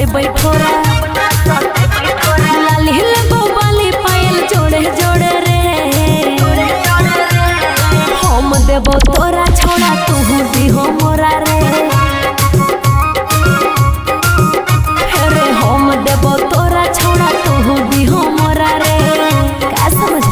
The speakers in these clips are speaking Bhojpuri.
सटैबै ठोरा लाली लगो बाली पायल जोड़े जोड़े रे हम देबो तोरा छोड़ा तू दिहो मोरा रे रे हम देबो तोरा छोड़ा तू दिहो मोरा रे का समझ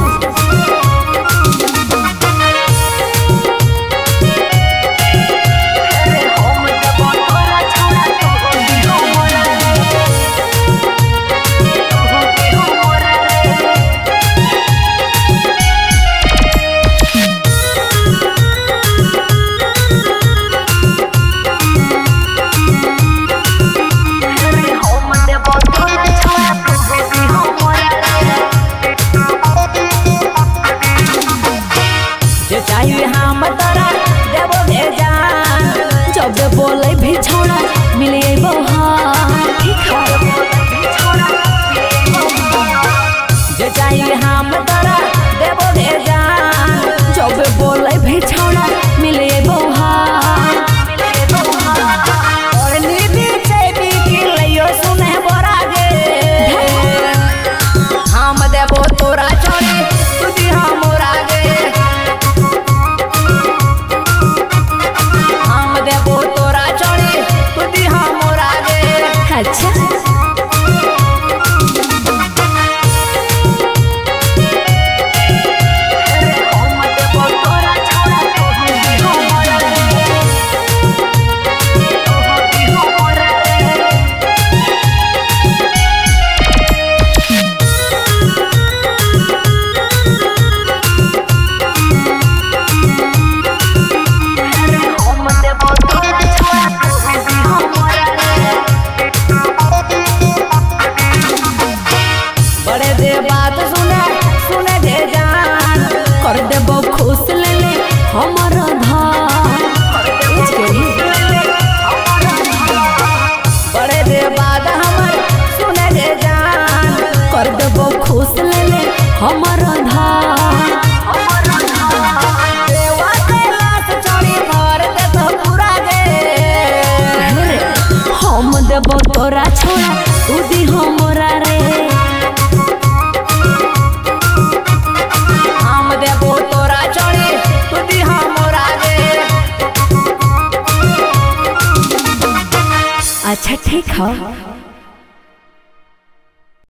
चाहिए हम तोरा देबो भेजान जब बोले भी छोड़ा मिले जे चाहिए हम तोरा देबो भेजान जब बोले भी छोड़ा मिले और नीति से भी किलियो सुने बोरा गे हम देबो तोरा छोड़ी तू दी हमरा गे अच्छा बात सुने दे जान कर देबो खुश ले ले हमर धान बड़े दे बात हमर सुने दे जान कर देबो खुश ले ले हमर धान देवा कैलाश चढ़ी भर दे तो पूरा गे हम देबो तोरा छोड़ा तू दी हमरा रे अच्छा ठीक है।